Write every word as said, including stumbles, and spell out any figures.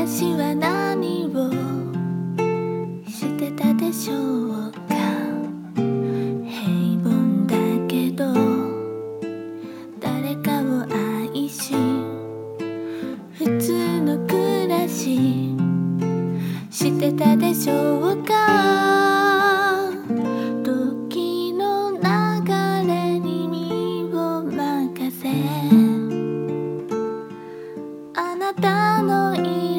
私は何をしてたでしょうか。平凡だけど誰かを愛し、普通の暮らししてたでしょうか。時の流れに身を任せ、あなたの